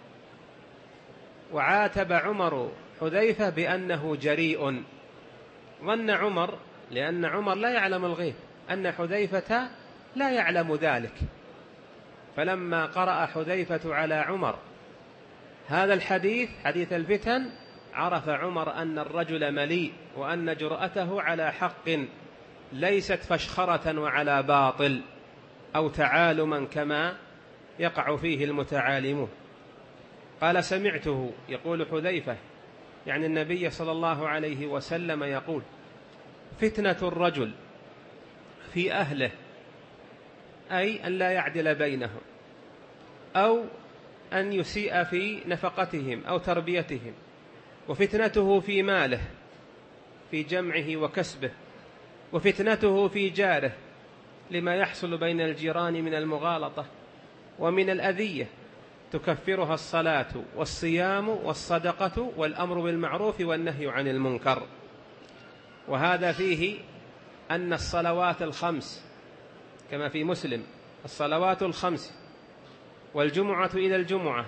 وعاتب عمر حذيفة بأنه جريء. ظن عمر، لأن عمر لا يعلم الغيب، أن حذيفة لا يعلم ذلك. فلما قرأ حذيفة على عمر هذا الحديث، حديث الفتن، عرف عمر أن الرجل مليء، وأن جرأته على حق، ليست فشخرة وعلى باطل أو تعالما كما يقع فيه المتعالمون. قال: سمعته يقول حذيفة، يعني النبي صلى الله عليه وسلم، يقول: فتنة الرجل في أهله، أي أن لا يعدل بينهم، أو أن يسيء في نفقتهم أو تربيتهم، وفتنته في ماله في جمعه وكسبه، وفتنته في جاره لما يحصل بين الجيران من المغالطة ومن الأذية، تكفرها الصلاة والصيام والصدقة والأمر بالمعروف والنهي عن المنكر. وهذا فيه أن الصلوات الخمس كما في مسلم، الصلوات الخمس والجمعة إلى الجمعة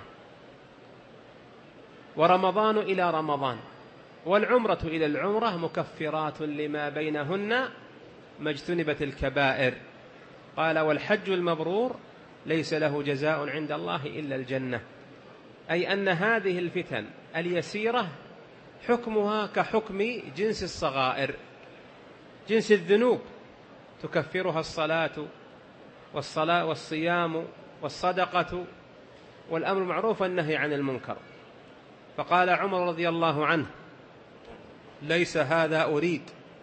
ورمضان إلى رمضان والعمرة إلى العمرة مكفرات لما بينهن ما اجتنبت الكبائر. قال: والحج المبرور ليس له جزاء عند الله إلا الجنة. أي أن هذه الفتن اليسيرة حكمها كحكم جنس الصغائر، جنس الذنوب، تكفرها الصلاة والصلاة والصيام والصدقة والأمر بالمعروف والنهي عن المنكر. فقال عمر رضي الله عنه: ليس هذا أريد،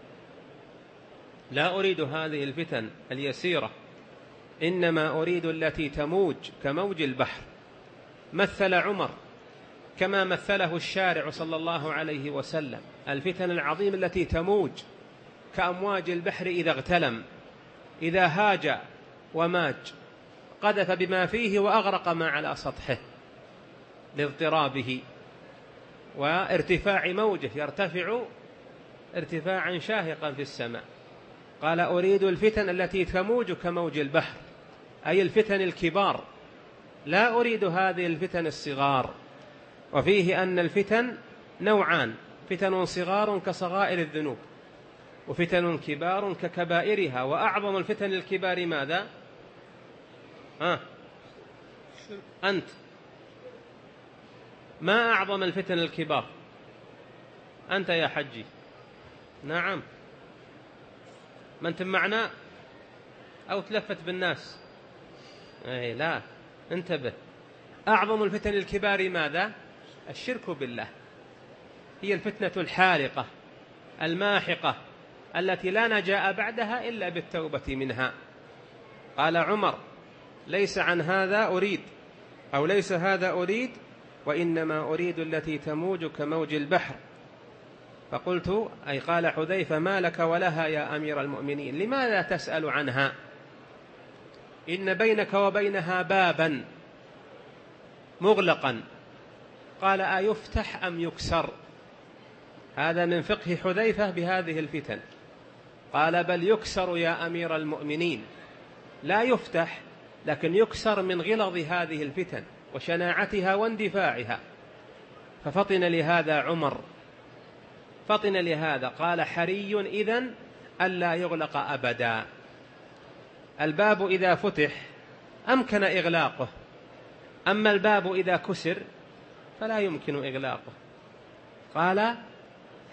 لا أريد هذه الفتن اليسيرة، إنما أريد التي تموج كموج البحر. مثل عمر كما مثله الشارع صلى الله عليه وسلم الفتن العظيمة التي تموج كأمواج البحر إذا اغتلم، إذا هاج وماج، قذف بما فيه وأغرق ما على سطحه لاضطرابه وارتفاع موجه، يرتفع ارتفاعا شاهقا في السماء. قال: أريد الفتن التي تموج كموج البحر، أي الفتن الكبار، لا أريد هذه الفتن الصغار. وفيه أن الفتن نوعان: فتن صغار كصغائر الذنوب، وفتن كبار ككبائرها. وأعظم الفتن الكبار ماذا؟ آه. أنت ما أعظم الفتن الكبار؟ أنت يا حجي. نعم، ما أنت معنا أو تلفت بالناس؟ أي لا، انتبه. أعظم الفتن الكبار ماذا؟ الشرك بالله، هي الفتنة الحالقة الماحقة التي لا نجاء بعدها إلا بالتوبة منها. قال عمر: ليس عن هذا أريد، أو ليس هذا أريد، وإنما أريد التي تموج كموج البحر. فقلت، أي قال حذيفة: ما لك ولها يا أمير المؤمنين؟ لماذا تسأل عنها؟ إن بينك وبينها بابا مغلقا. قال: أيفتح أم يكسر؟ هذا من فقه حذيفة بهذه الفتن. قال: بل يكسر يا أمير المؤمنين، لا يفتح لكن يكسر من غلظ هذه الفتن وشناعتها واندفاعها. ففطن لهذا عمر، فطن لهذا. قال: حري إذن ألا يغلق أبدا. الباب إذا فتح أمكن إغلاقه، أما الباب إذا كسر فلا يمكن إغلاقه. قال: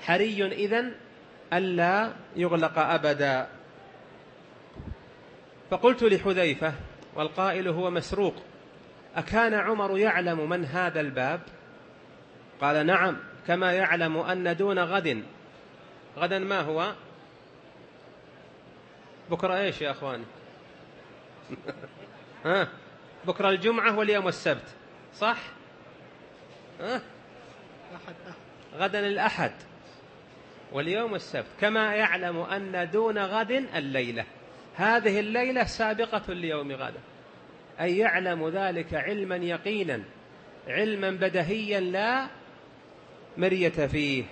حري إذن ألا يغلق أبدا. فقلت لحذيفة والقائل هو مسروق: أكان عمر يعلم من هذا الباب؟ قال: نعم، كما يعلم أن دون غد. غدا ما هو؟ بكرة إيش يا أخواني؟ ها، بكرة الجمعة واليوم السبت، صح؟ ها؟ غدا الأحد واليوم السبت. كما يعلم أن دون غد الليلة، هذه الليلة سابقة ليوم غد، أي يعلم ذلك علما يقينا، علما بدهيا لا مرية فيه.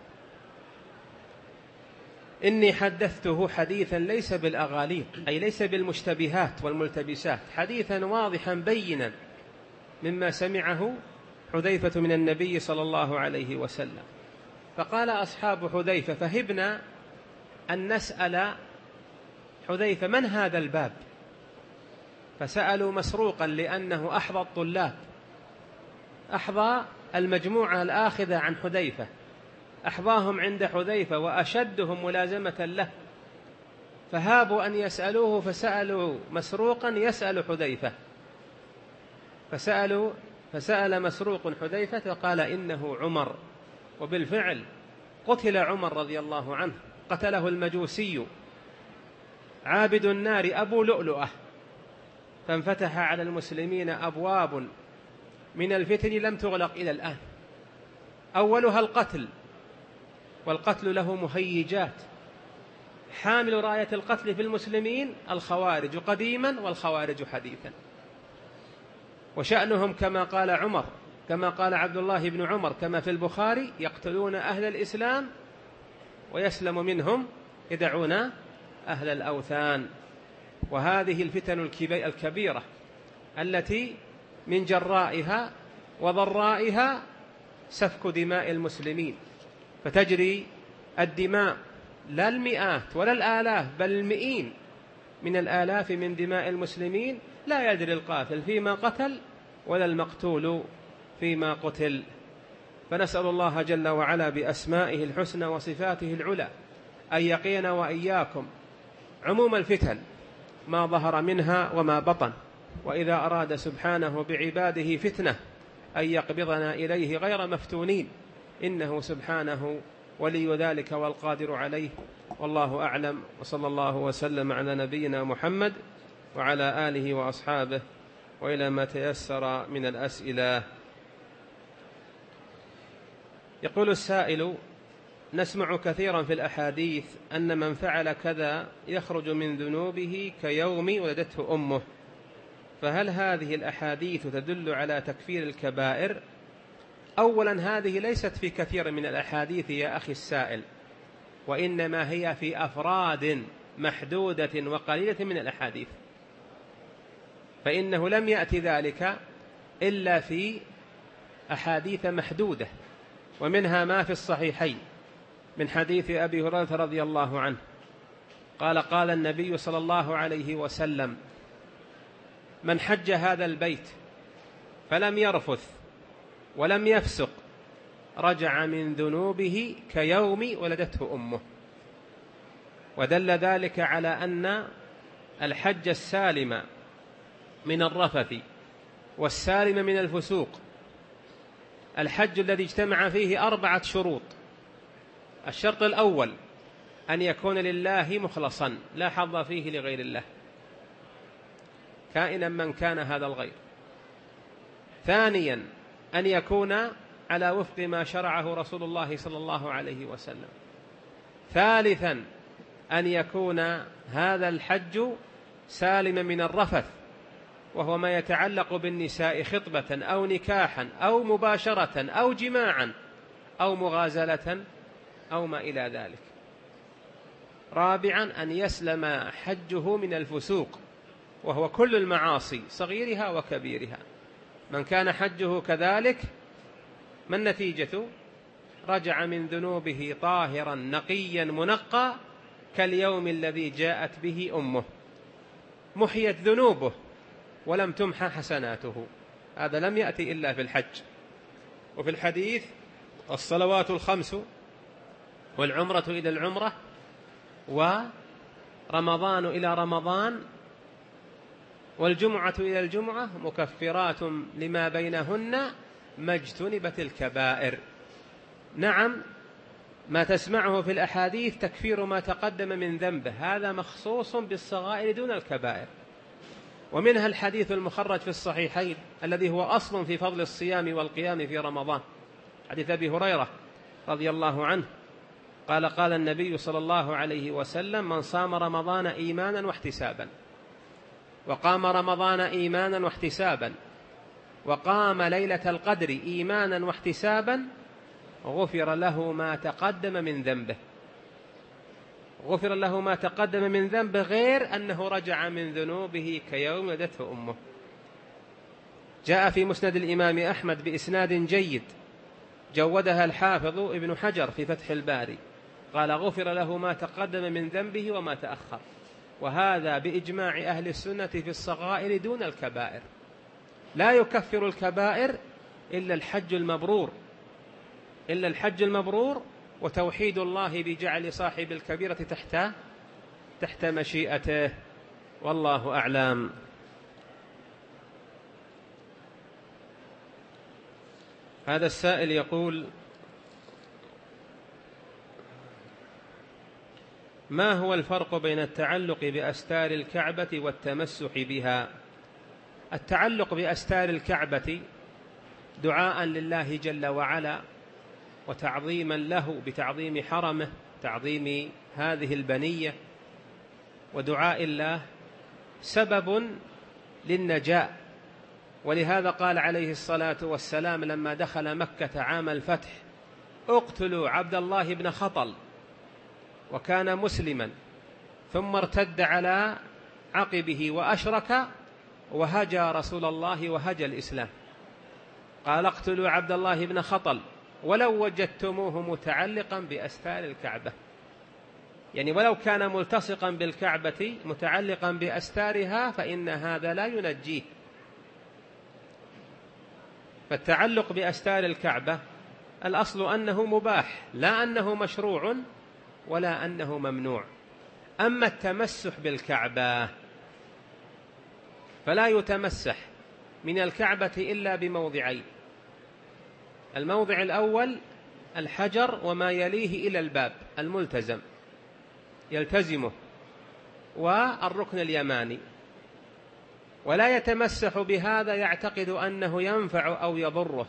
إني حدثته حديثا ليس بالأغاليق، أي ليس بالمشتبهات والملتبسات، حديثا واضحا بينا مما سمعه حذيفة من النبي صلى الله عليه وسلم. فقال أصحاب حذيفة: فهبنا أن نسأل حذيفة من هذا الباب، فسألوا مسروقا لأنه أحظى الطلاب، أحظى المجموعة الآخذة عن حذيفة، أحظاهم عند حذيفة وأشدهم ملازمة له، فهابوا أن يسألوه، فسألوا مسروقا يسأل حذيفة، فسألوا فسأل مسروق حذيفة فقال: إنه عمر. وبالفعل قتل عمر رضي الله عنه، قتله المجوسي عابد النار أبو لؤلؤة، فانفتح على المسلمين أبواب من الفتن لم تغلق إلى الآن، أولها القتل، والقتل له مهيجات. حامل راية القتل في المسلمين الخوارج قديما والخوارج حديثا، وشأنهم كما قال عمر، كما قال عبد الله بن عمر كما في البخاري: يقتلون أهل الإسلام ويسلم منهم يدعون أهل الأوثان. وهذه الفتن الكبيرة التي من جرائها وضرائها سفك دماء المسلمين، فتجري الدماء لا المئات ولا الآلاف بل المئين من الآلاف من دماء المسلمين، لا يدري القاتل فيما قتل ولا المقتول فيما قتل. فنسأل الله جل وعلا بأسمائه الحسنى وصفاته العلى أن يقينا وإياكم عموم الفتن ما ظهر منها وما بطن، وإذا أراد سبحانه بعباده فتنة أن يقبضنا إليه غير مفتونين، إنه سبحانه ولي ذلك والقادر عليه. والله أعلم، وصلى الله وسلم على نبينا محمد وعلى آله وأصحابه، وإلى ما تيسر من الأسئلة. يقول السائل: نسمع كثيرا في الأحاديث أن من فعل كذا يخرج من ذنوبه كيوم ولدته أمه، فهل هذه الأحاديث تدل على تكفير الكبائر؟ أولا، هذه ليست في كثير من الأحاديث يا أخي السائل، وإنما هي في أفراد محدودة وقليلة من الأحاديث، فإنه لم يأتي ذلك إلا في أحاديث محدودة، ومنها ما في الصحيحين من حديث أبي هريرة رضي الله عنه قال: قال النبي صلى الله عليه وسلم: من حج هذا البيت فلم يرفث ولم يفسق رجع من ذنوبه كيوم ولدته أمه. ودل ذلك على أن الحج السالم من الرفث والسالم من الفسوق الحج الذي اجتمع فيه أربعة شروط. الشرط الأول أن يكون لله مخلصا لا حظ فيه لغير الله، كائنا من كان هذا الغير. ثانيا أن يكون على وفق ما شرعه رسول الله صلى الله عليه وسلم. ثالثا أن يكون هذا الحج سالم من الرفث، وهو ما يتعلق بالنساء خطبة أو نكاحا أو مباشرة أو جماعا أو مغازلة أو ما إلى ذلك. رابعا أن يسلم حجه من الفسوق، وهو كل المعاصي صغيرها وكبيرها. من كان حجه كذلك ما النتيجة؟ رجع من ذنوبه طاهرا نقيا منقى كاليوم الذي جاءت به أمه، محيت ذنوبه ولم تمحى حسناته. هذا لم يأتي إلا في الحج. وفي الحديث: الصلوات الخمس والعمرة إلى العمرة ورمضان إلى رمضان والجمعة إلى الجمعة مكفرات لما بينهن ما اجتنبت الكبائر. نعم، ما تسمعه في الأحاديث تكفير ما تقدم من ذنبه، هذا مخصوص بالصغائر دون الكبائر. ومنها الحديث المخرج في الصحيحين الذي هو أصل في فضل الصيام والقيام في رمضان، حديث أبي هريرة رضي الله عنه قال قال النبي صلى الله عليه وسلم: من صام رمضان إيمانا واحتسابا وقام رمضان إيمانا واحتسابا وقام ليلة القدر إيمانا واحتسابا غفر له ما تقدم من ذنبه. غفر له ما تقدم من ذنبه غير أنه رجع من ذنوبه كيوم ولدته أمه. جاء في مسند الإمام أحمد بإسناد جيد جودها الحافظ ابن حجر في فتح الباري، قال: غفر له ما تقدم من ذنبه وما تأخر. وهذا بإجماع أهل السنة في الصغائر دون الكبائر. لا يكفر الكبائر إلا الحج المبرور إلا الحج المبرور وتوحيد الله بجعل صاحب الكبيرة تحت تحت مشيئته، والله أعلم. هذا السائل يقول: ما هو الفرق بين التعلق بأستار الكعبة والتمسح بها؟ التعلق بأستار الكعبة دعاء لله جل وعلا وتعظيما له بتعظيم حرمه، تعظيم هذه البنية، ودعاء الله سبب للنجاة. ولهذا قال عليه الصلاة والسلام لما دخل مكة عام الفتح: اقتلوا عبد الله بن خطل، وكان مسلما ثم ارتد على عقبه وأشرك وهجى رسول الله وهجى الإسلام. قال: اقتلوا عبد الله بن خطل ولو وجدتموه متعلقا بأستار الكعبة، يعني ولو كان ملتصقا بالكعبة متعلقا بأستارها فإن هذا لا ينجيه. فالتعلق بأستار الكعبة الأصل أنه مباح، لا أنه مشروع ولا أنه ممنوع. أما التمسح بالكعبة فلا يتمسح من الكعبة إلا بموضعين: الموضع الأول الحجر وما يليه إلى الباب الملتزم يلتزمه، والركن اليماني. ولا يتمسح بهذا يعتقد أنه ينفع أو يضره.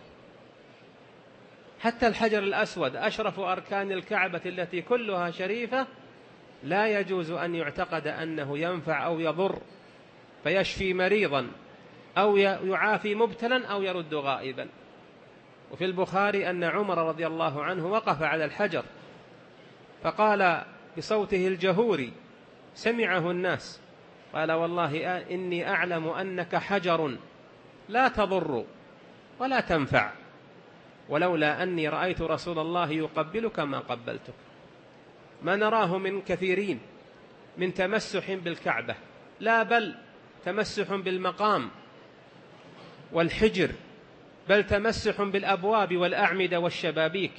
حتى الحجر الأسود أشرف أركان الكعبة التي كلها شريفة لا يجوز أن يعتقد أنه ينفع أو يضر، فيشفي مريضا أو يعافي مبتلا أو يرد غائبا. وفي البخاري أن عمر رضي الله عنه وقف على الحجر فقال بصوته الجهوري سمعه الناس، قال: والله إني أعلم أنك حجر لا تضر ولا تنفع، ولولا أني رأيت رسول الله يقبلك ما قبلتك. ما نراه من كثيرين من تمسح بالكعبة، لا بل تمسح بالمقام والحجر، بل تمسح بالأبواب والأعمدة والشبابيك،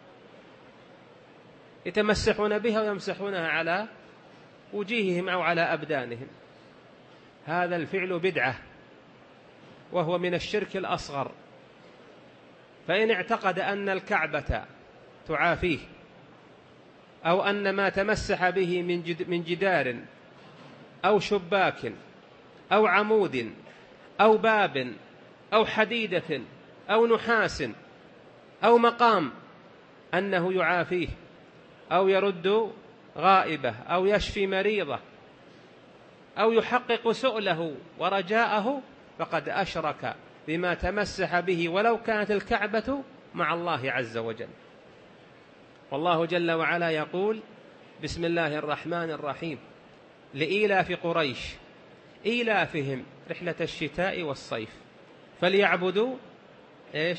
يتمسحون بها ويمسحونها على وجيههم أو على أبدانهم. هذا الفعل بدعة وهو من الشرك الأصغر. فإن اعتقد أن الكعبة تعافيه أو أن ما تمسح به من جدار أو شباك أو عمود أو باب أو حديدة أو نحاس أو مقام أنه يعافيه أو يرد غائبة أو يشفي مريضة أو يحقق سؤله ورجاءه، فقد أشرك بما تمسح به ولو كانت الكعبة مع الله عز وجل. والله جل وعلا يقول: بسم الله الرحمن الرحيم: لإيلاف قريش إيلافهم رحلة الشتاء والصيف فليعبدوا إيش؟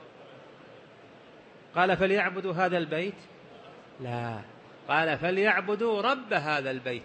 قال: فليعبدوا هذا البيت؟ لا، قال: فليعبدوا رب هذا البيت.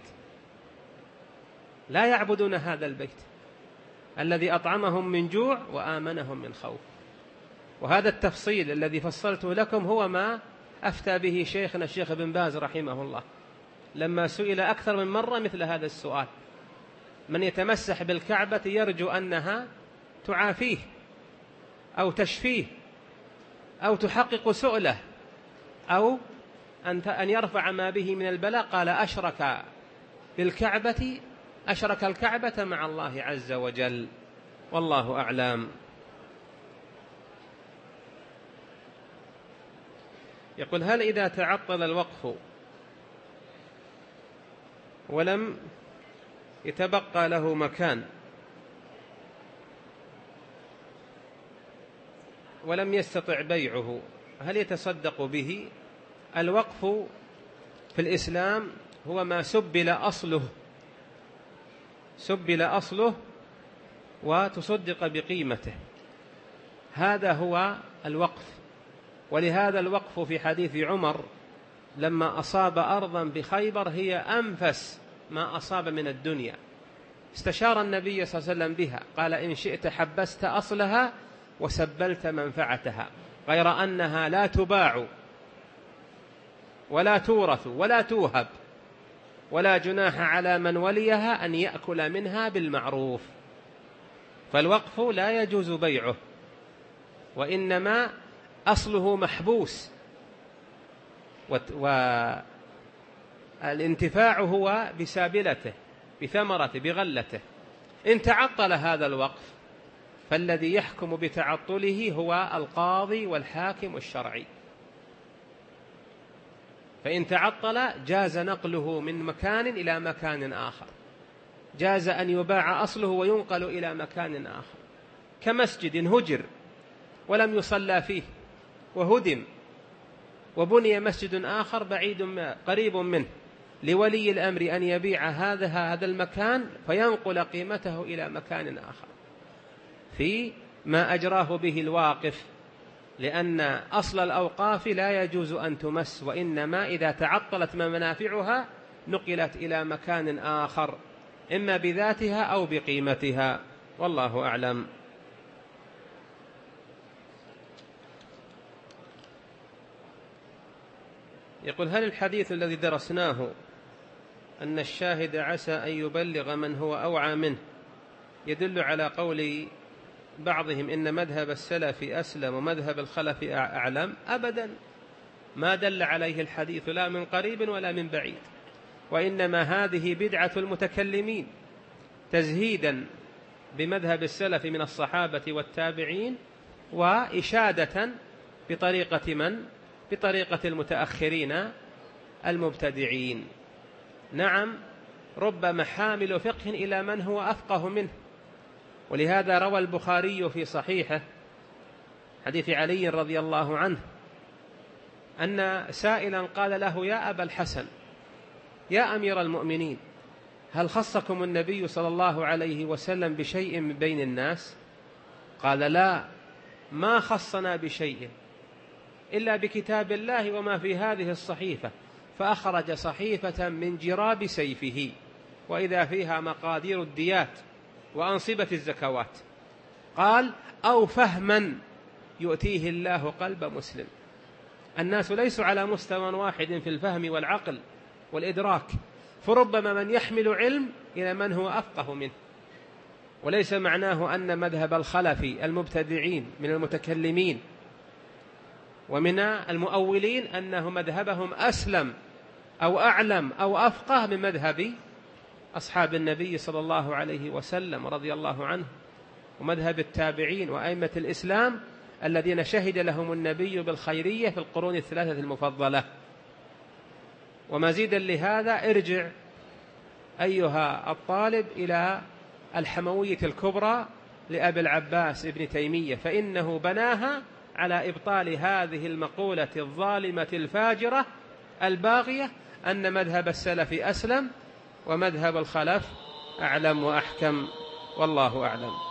لا يعبدون هذا البيت الذي أطعمهم من جوع وآمنهم من خوف. وهذا التفصيل الذي فصلته لكم هو ما أفتى به شيخنا الشيخ ابن باز رحمه الله لما سئل أكثر من مرة مثل هذا السؤال. من يتمسح بالكعبة يرجو أنها تعافيه أو تشفيه أو تحقق سؤله أو أن يرفع ما به من البلاء، قال أشرك بالكعبة أشرك الكعبة مع الله عز وجل، والله أعلم. يقول: هل إذا تعطل الوقف ولم يتبقى له مكان ولم يستطع بيعه هل يتصدق به؟ الوقف في الإسلام هو ما سبل أصله سبل أصله وتصدق بقيمته، هذا هو الوقف. ولهذا الوقف في حديث عمر لما أصاب أرضا بخيبر هي أنفس ما أصاب من الدنيا، استشار النبي صلى الله عليه وسلم بها، قال: إن شئت حبست أصلها وسبلت منفعتها، غير أنها لا تباع ولا تورث ولا توهب، ولا جناح على من وليها أن يأكل منها بالمعروف. فالوقف لا يجوز بيعه، وإنما أصله محبوس، والانتفاع هو بسابلته بثمرته بغلته. إن تعطل هذا الوقف فالذي يحكم بتعطله هو القاضي والحاكم الشرعي، فإن تعطل جاز نقله من مكان إلى مكان آخر، جاز أن يباع أصله وينقل إلى مكان آخر، كمسجد هجر ولم يصلى فيه وهدم وبني مسجد آخر بعيد قريب منه، لولي الأمر أن يبيع هذا هذا المكان فينقل قيمته إلى مكان آخر في ما أجراه به الواقف، لأن أصل الأوقاف لا يجوز أن تمس، وإنما إذا تعطلت منافعها نقلت إلى مكان آخر إما بذاتها أو بقيمتها، والله أعلم. يقول: هل الحديث الذي درسناه أن الشاهد عسى أن يبلغ من هو أوعى منه يدل على قول بعضهم إن مذهب السلف أسلم ومذهب الخلف أعلم؟ أبدا، ما دل عليه الحديث لا من قريب ولا من بعيد، وإنما هذه بدعة المتكلمين تزهيدا بمذهب السلف من الصحابة والتابعين، وإشادة بطريقة من؟ بطريقة المتأخرين المبتدعين. نعم، ربما حامل فقه إلى من هو أفقه منه، ولهذا روى البخاري في صحيحه حديث علي رضي الله عنه أن سائلا قال له: يا أبا الحسن، يا أمير المؤمنين، هل خصكم النبي صلى الله عليه وسلم بشيء من بين الناس؟ قال: لا، ما خصنا بشيء إلا بكتاب الله وما في هذه الصحيفة. فأخرج صحيفة من جراب سيفه وإذا فيها مقادير الديات وأنصبة الزكوات. قال: أو فهما يؤتيه الله قلب مسلم. الناس ليسوا على مستوى واحد في الفهم والعقل والإدراك، فربما من يحمل علم إلى من هو أفقه منه. وليس معناه أن مذهب الخلف المبتدعين من المتكلمين ومن المؤولين أنه مذهبهم أسلم أو أعلم أو أفقه من مذهب أصحاب النبي صلى الله عليه وسلم رضي الله عنه، ومذهب التابعين وأئمة الإسلام الذين شهد لهم النبي بالخيرية في القرون الثلاثة المفضلة. ومزيدا لهذا ارجع أيها الطالب إلى الحموية الكبرى لأبي العباس ابن تيمية، فإنه بناها على إبطال هذه المقولة الظالمة الفاجرة الباغية أن مذهب السلف أسلم ومذهب الخلف أعلم وأحكم، والله أعلم.